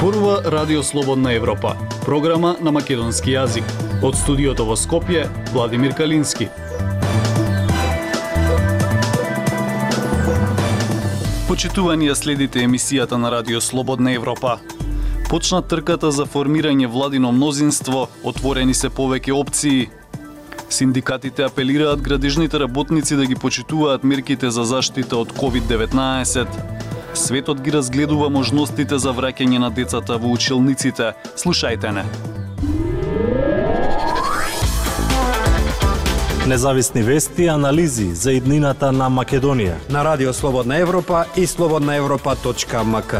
Зборува Радио Слободна Европа, програма на македонски јазик. Од студиото во Скопје, Владимир Калински. Почитувани ја следите емисијата на Радио Слободна Европа. Почна трката за формирање владино мнозинство, отворени се повеќе опции. Синдикатите апелираат градежните работници да ги почитуваат мерките за заштита од COVID-19. Светот ги разгледува можностите за враќање на децата во училниците. Слушајте не. Независни вести и анализи за иднината на Македонија на Радио Слободна Европа и slobodnaevropa.mk.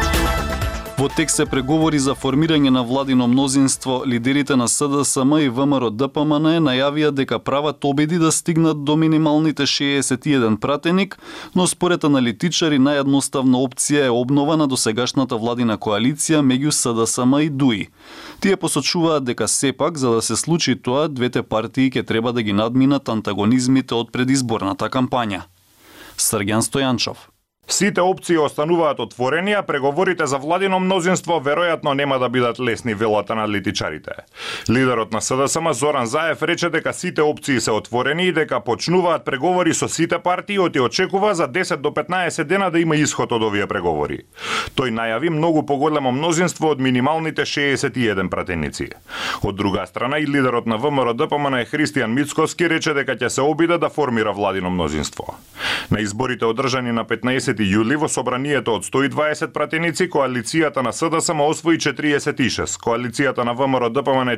Во тек се преговори за формирање на владино мнозинство, лидерите на СДСМ и ВМРО-ДПМН најавија дека прават обиди да стигнат до минималните 61 пратеник, но според аналитичари наједноставна опција е обнова на досегашната владина коалиција меѓу СДСМ и ДУИ. Тие посочуваат дека сепак, за да се случи тоа, двете партии ќе треба да ги надминат антагонизмите од предизборната кампања. Срѓан Стојанчов. Сите опции остануваат отворени, а преговорите за владино мнозинство веројатно нема да бидат лесни, велат аналитичарите. Лидерот на СДСМ Зоран Заев рече дека сите опции се отворени и дека почнуваат преговори со сите партии и очекува за 10 до 15 дена да има исход од овие преговори. Тој најави многу поголемо мнозинство од минималните 61 пратеници. Од друга страна и лидерот на ВМРО-ДПМН Христијан Мицковски рече дека ќе се обиде да формира владино мнозинство. На изборите одржани на 15 јули во собранието од 120 пратеници, коалицијата на СДСМ освои 46, коалицијата на ВМРО-ДПМН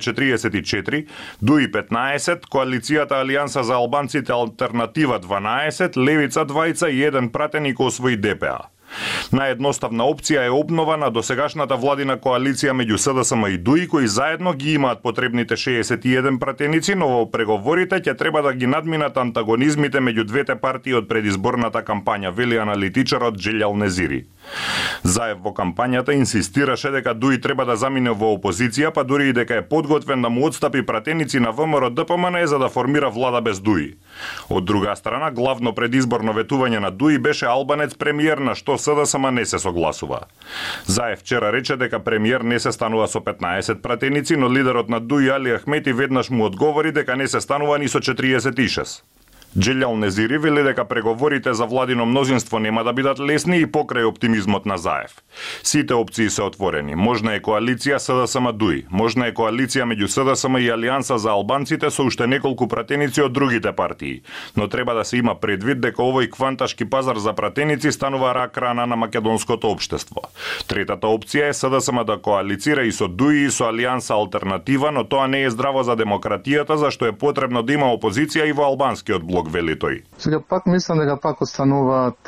44, ДУИ 15, коалицијата Алијанса за албанците Алтернатива 12, Левица 2 и 1 пратеник освои ДПА. Наједноставна опција е обнова на досегашната владина коалиција меѓу СДСМ и ДУИ, кои заедно ги имаат потребните 61 пратеници, но во преговорите ќе треба да ги надминат антагонизмите меѓу двете партии од предизборната кампања, вели аналитичарот Джелјал Незири. Заев во кампањата инсистираше дека ДУИ треба да замине во опозиција, па дури и дека е подготвен да му отстапи пратеници на ВМРО-ДПМН за да формира влада без ДУИ. Од друга страна, главно предизборно ветување на ДУИ беше албанец премиер, на што СДСМ не се согласува. Заев вчера рече дека премиер не се станува со 15 пратеници, но лидерот на ДУИ Али Ахмети веднаш му одговори дека не се станува ни со 46. Джелјал Незири вели дека преговорите за владино мнозинство нема да бидат лесни и покрај оптимизмот на Заев. Сите опции се отворени. Можна е коалиција СДСМ-ДУИ, можна е коалиција меѓу СДСМ и Алијанса за албанците со уште неколку пратеници од другите партии, но треба да се има предвид дека овој кванташки пазар за пратеници станува рак рана на македонското општество. Третата опција е СДСМ да коалицира и со ДУИ и со Алијанса Алтернатива, но тоа не е здраво за демократијата, зашто е потребно да има опозиција и во албанскиот блок, вели тој. Сега пак мислам дека пак остануваат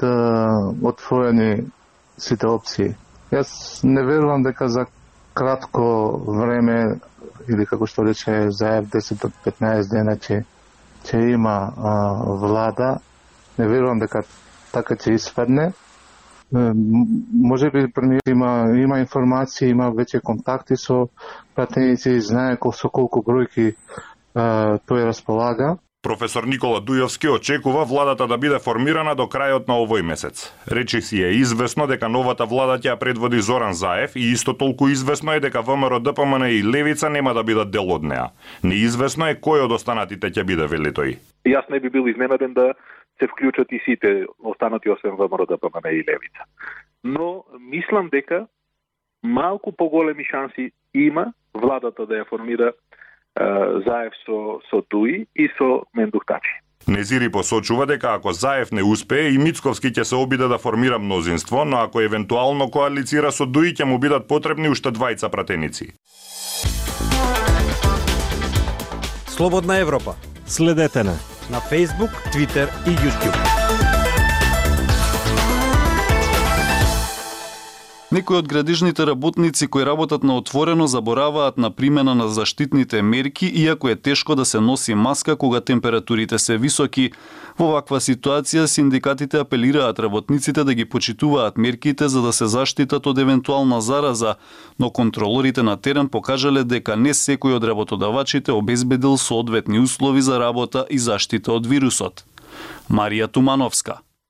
отворени сите опции. Јас не верувам дека за кратко време, или како што рече Заев 10 до 15 дена ќе има влада. Не верувам дека така ќе испадне. Може би премиер има информации, има веќе контакти со пратеници, знае со колку бројки тој располага. Професор Никола Дујовски очекува владата да биде формирана до крајот на овој месец. Речи си е известно дека новата влада ќе ја предводи Зоран Заев и исто толку известно е дека ВМРО-ДПМН и Левица нема да бидат дел од неа. Неизвестно е кој од останатите ќе биде, вели тој. Јас не би бил изненаден да се вклучат и сите останати освен ВМРО-ДПМН и Левица. Но мислам дека малку поголеми шанси има владата да ја формира Заев со ДУИ и со Мендухтачи. Незири посочува дека ако Заев не успее и Мицковски ќе се обиде да формира мнозинство, но ако евентуално коалицира со ДУИ ќе му бидат потребни уште 2 пратеници. Слободна Европа. Следете на Facebook, Twitter и YouTube. Некои од градежните работници кои работат на отворено забораваат на примена на заштитните мерки, иако е тешко да се носи маска кога температурите се високи. Во ваква ситуација синдикатите апелираат работниците да ги почитуваат мерките за да се заштитат од евентуална зараза, но контролорите на терен покажале дека не секој од работодавачите обезбедил соодветни услови за работа и заштита од вирусот. Марија Тумановска.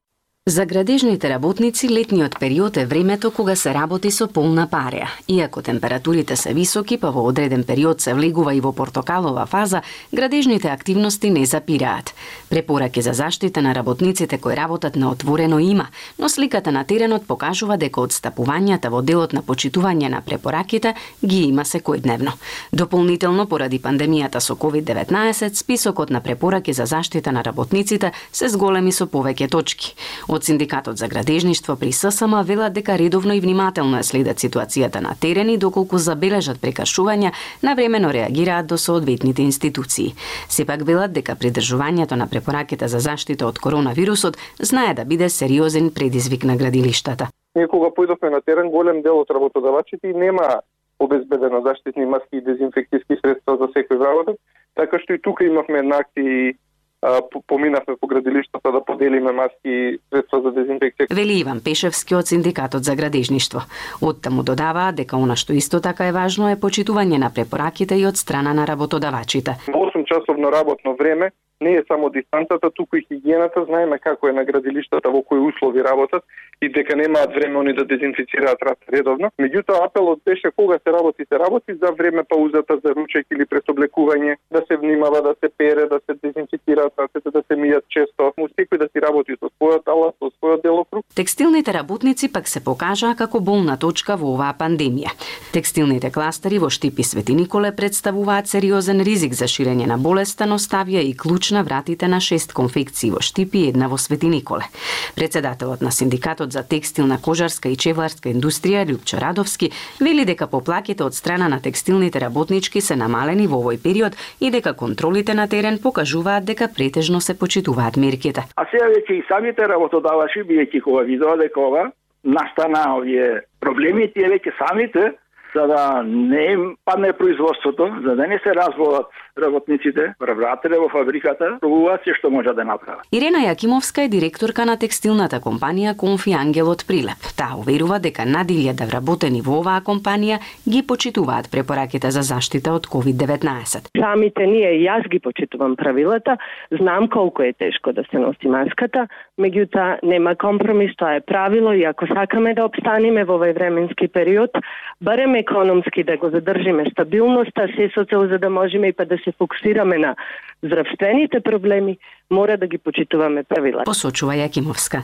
За градежните работници летниот период е времето кога се работи со полна пареа. Иако температурите се високи, па во одреден период се влегува и во портокалова фаза, градежните активности не запираат. Препораки за заштита на работниците кои работат на отворено има, но сликата на теренот покажува дека отстапувањата во делот на почитување на препораките ги има секојдневно. Дополнително, поради пандемијата со COVID-19, списокот на препораки за заштита на работниците се зголеми со повеќе точки. Од Синдикатот за градежништво при ССМ велат дека редовно и внимателно следат ситуацијата на терен и доколку забележат прекршувања, навремено реагираат до соодветните институции. Сепак велат дека придржувањето на препораките за заштита од коронавирусот знае да биде сериозен предизвик на градилиштата. Ние кога појдовме на терен, голем дел од работодавачите нема обезбедено заштитни маски и дезинфекцијски средства за секој работник, така што и тука имавме една акција, поминавме по градилиштата да поделиме маски и средства за дезинфекција. Вели Иван Пешевски од Синдикатот за градежништво. Оттаму додаваа дека она што исто така е важно е почитување на препораките и од страна на работодавачите. 8-часовно работно време не е само дистанцата, туку и хигиената, знаеме како е на градилиштата, во кои услови работат и дека немаат време они да дезинфицираат рат редовно. Меѓутоа апелот беше кога се работи за време паузата за ручек или преsobлекување, да се внимава, да се пере, да се дезинфицираат рацете, да се мијат често. Секој да си работи со својот алат, со својот делокруг. Текстилните работници пак се покажаа како болна точка во оваа пандемија. Текстилните кластери во Штип и Свети Николе представуваат сериозен ризик за ширење на болеста, но ставија и клуч на вратите на 6 конфекции во Штип и една во Свети Николе. Председателот на Синдикатот за текстилна, кожарска и чевларска индустрија Љупчо Радовски вели дека поплаките од страна на текстилните работнички се намалени во овој период и дека контролите на терен покажуваат дека претежно се почитуваат мерките. А сега веќе и самите работодавачи, биејќи кога видоа дека ова настана овие проблеми, тие веќе самите, за да не им падне производството, за да не се разболат работниците, врателе во фабриката, пробуваат се што може да направат. Ирена Јакимовска е директорка на текстилната компанија Конфи Ангел од Прилеп. Таа уверува дека над 1000 вработени во оваа компанија ги почитуваат препораките за заштита од COVID-19. Самите ние, јас ги почитувам правилата, знам колку е тешко да се носи маската, меѓутоа нема компромис, тоа е правило и ако сакаме да опстанеме во овој временски период, барем економски да го задржиме стабилноста, се со цел за да можеме и па да се фокусираме на здравствените проблеми, мора да ги почитуваме правила. Посочува Јакимовска.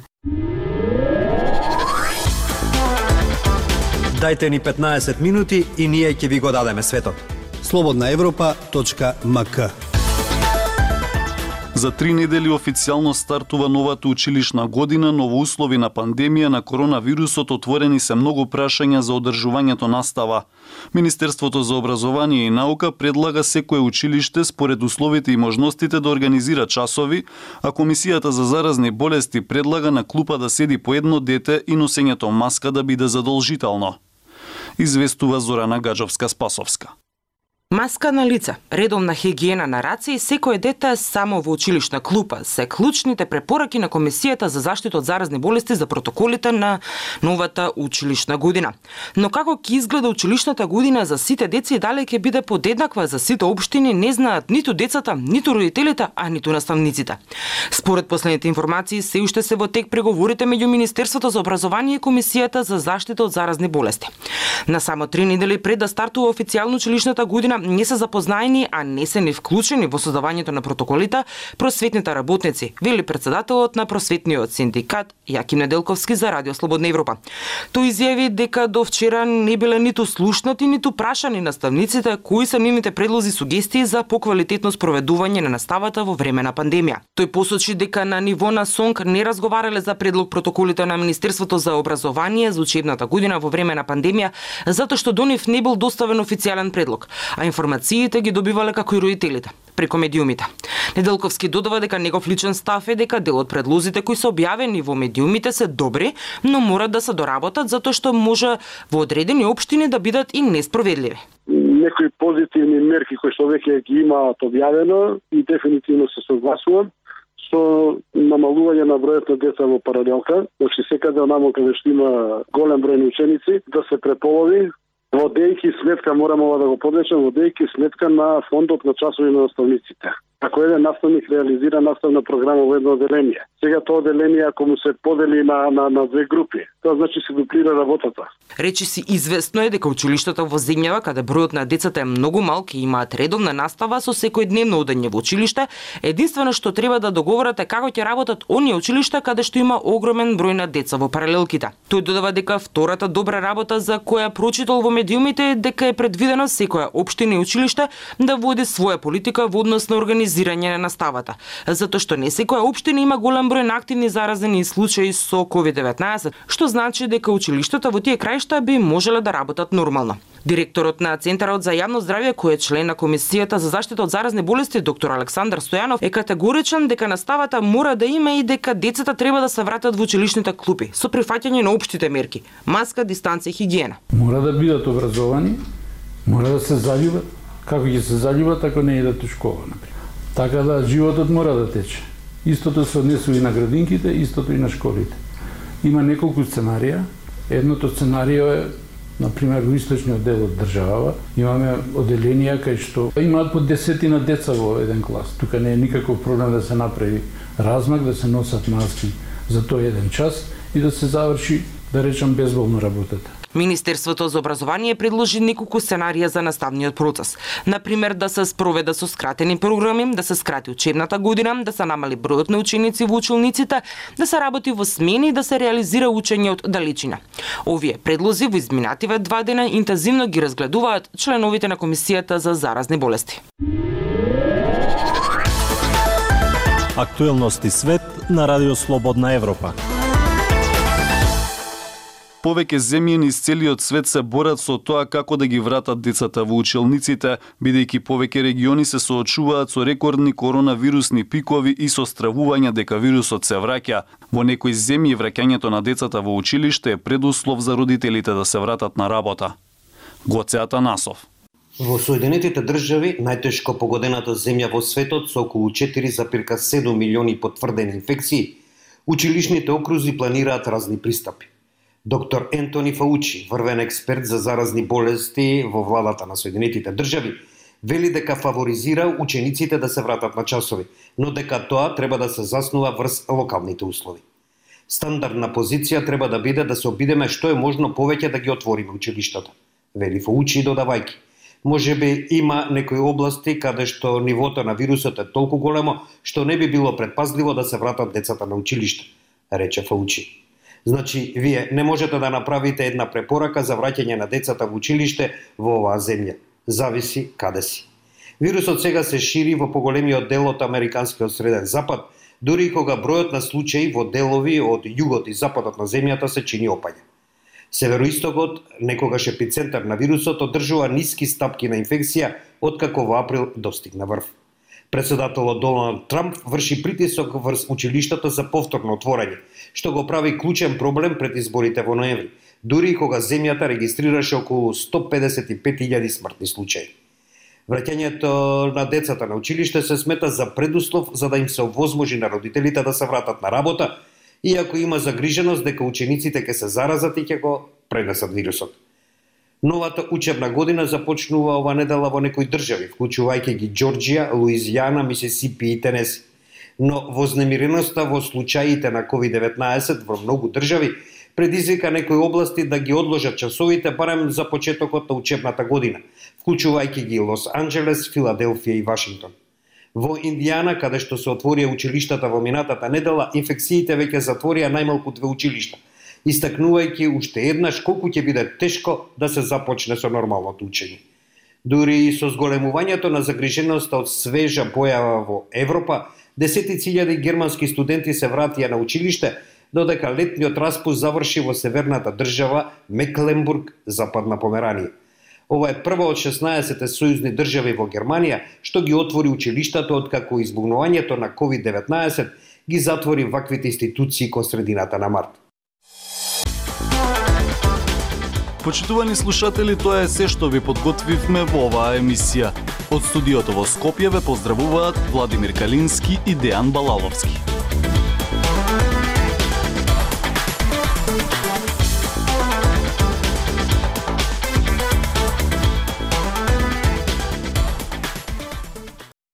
Дајте ни 15 минути и ние ќе ви го дадеме светот. slobodnaevropa.mk. За 3 недели официјално стартува новата училишна година, но во услови на пандемија на коронавирусот отворени се многу прашања за одржувањето настава. Министерството за образование и наука предлага секое училиште според условите и можностите да организира часови, а Комисијата за заразни болести предлага на клупа да седи по едно дете и носењето маска да биде задолжително. Известува Зорана Гаджовска-Спасовска. Маска на лице, редовна хигиена на раце и секое дете само во училишна клупа се клучните препораки на Комисијата за заштита од заразни болести за протоколите на новата училишна година. Но како ќе изгледа училишната година за сите деца и дали ќе биде подеднаква за сите општини, не знаат ниту децата, ниту родителите, а ниту наставниците. Според последните информации, се уште се во тек преговорите меѓу Министерството за образование и Комисијата за заштита од заразни болести. На само 3 недели пред да стартува официјално училишната година, не се запознаени, а не се не вклучени во создавањето на протоколите просветните работници, вели председателот на просветниот синдикат Јаким Неделковски за Радио Слободна Европа. Тој изјави дека до вчера не биле ниту слушнати, ниту прашани наставниците кои се нивните предлози и сугестии за поквалитетно спроведување на наставата во време на пандемија. Тој посочи дека на ниво на СОНК не разговарале за предлог протоколите на Министерството за образование за учебната година во време на пандемија, затоа што до нив не бил доставен официјален предлог, а информациите ги добивале како и родителите, преку медиумите. Неделковски додава дека негов личен став е дека дел од предлозите кои се објавени во медиумите се добри, но морат да се доработат затоа што може во одредени општини да бидат и неспроведливи. Некои позитивни мерки кои што веќе ги имаат објавено и дефинитивно се согласувам со намалување на бројот на деца во паралелка, значи секаде онаму каде што има голем број на ученици да се преполови. Водејќи сметка, морам ова да го подлечам, водејќи сметка на фондот на часови на наставниците. Ако еден наставник реализира наставна програма во едно одделение, сега тоа одделение ако му се подели на две групи, тоа значи се дуплира работата. Речи си известно е дека училиштата во земјава каде бројот на децата е многу малку и имаат редовна настава со секојдневно одење во училиште, единствено што треба да договорат е како ќе работат оние училишта каде што има огромен број на деца во паралелките. Тој додава дека втората добра работа за која прочитал во медиумите е дека е предвидено секоја општина и училиште да води своја политика во однос на организирање на наставата, затоа што не секоја општина има голем број на активни заразени случаи со COVID-19, што значи дека училиштата во тие краишта би можеле да работат нормално. Директорот на Центарот за јавно здравје, кој е член на Комисијата за заштита од заразни болести, доктор Александар Стојанов, е категоричен дека наставата мора да има и дека децата треба да се вратат во училишните клупи со прифаќање на општите мерки: маска, дистанција и хигиена. Мора да бидат образовани, мора да се заљубат, како ќе се заљубат ако не идат у школа, например. Така да животот мора да тече. Истото се однесува и на градинките, истото и на школите. Има неколку сценарија. Едното сценарио е, например, во источниот дел од државава, имаме одделенија кај што имаат по 10 деца во еден клас. Тука не е никаков проблем да се направи размак, да се носат маски за тој еден час и да се заврши, да речам, безболно работата. Министерството за образование предложи неколку сценарија за наставниот процес. Например, да се спроведа со скратени програми, да се скрати учебната година, да се намали бројот на ученици во училниците, да се работи во смени и да се реализира учење од далечина. Овие предлози во изминативе 2 дена интензивно ги разгледуваат членовите на Комисијата за заразни болести. Актуелности свет на Радио Слободна Европа. Повеќе земји низ целиот свет се борат со тоа како да ги вратат децата во училниците, бидејќи повеќе региони се соочуваат со рекордни коронавирусни пикови и со стравување дека вирусот се враќа. Во некои земји враќањето на децата во училиште е предуслов за родителите да се вратат на работа. Гоце Атанасов. Во Соединетите држави, најтешко погодената земја во светот со околу 4,7 милиони потврдени инфекции, училишните окрузи планираат разни пристапи. Доктор Ентони Фаучи, врвен експерт за заразни болести во владата на Соединетите држави, вели дека фаворизира учениците да се вратат на часови, но дека тоа треба да се заснува врз локалните услови. Стандардна позиција треба да биде да се обидеме што е можно повеќе да ги отвориме училиштата, вели Фаучи додавајќи. Можеби има некои области каде што нивото на вирусот е толку големо што не би било предпазливо да се вратат децата на училиште, рече Фаучи. Значи, вие не можете да направите една препорака за враќање на децата во училиште во оваа земја. Зависи каде си. Вирусот сега се шири во поголемиот дел од Американскиот среден запад, дури и кога бројот на случаи во делови од југот и западот на земјата се чини опаѓа. Североистокот, некогаш епицентар на вирусот, одржува ниски стапки на инфекција откако во април достигна врв. Председателот Доналд Трамп врши притисок врз училиштата за повторно отворање, што го прави клучен проблем пред изборите во ноември, дури и кога земјата регистрираше околу 155.000 смртни случаи. Враќањето на децата на училиште се смета за предуслов за да им се овозможи на родителите да се вратат на работа, иако има загриженост дека учениците ќе се заразат и ќе го пренесат вирусот. Новата учебна година започнува ова недела во некои држави, вклучувајќи ги Џорџија, Луизијана, Мисисипи и Тенеси. Но вознемиреноста во случаите на COVID-19 во многу држави предизвика некои области да ги одложат часовите барем за почетокот на учебната година, вклучувајќи ги Лос Анџелес, Филаделфија и Вашингтон. Во Индијана, каде што се отворија училиштата во минатата недела, инфекциите веќе затворија најмалку 2 училишта, истакнувајќи уште еднаш колку ќе биде тешко да се започне со нормалното учење. Дури и со зголемувањето на загриженоста од свежа појава во Европа, десетици илјади германски студенти се вратија на училиште, додека летниот распуст заврши во северната држава Мекленбург, Западна Померанија. Ова е прва од 16 сојузни држави во Германија што ги отвори училиштата откако избугнувањето на COVID-19 ги затвори ваквите институции кон средината на март. Почитувани слушатели, тоа е се што ви подготвивме во оваа емисија. Од студиото во Скопје ве поздравуваат Владимир Калински и Дејан Балаловски.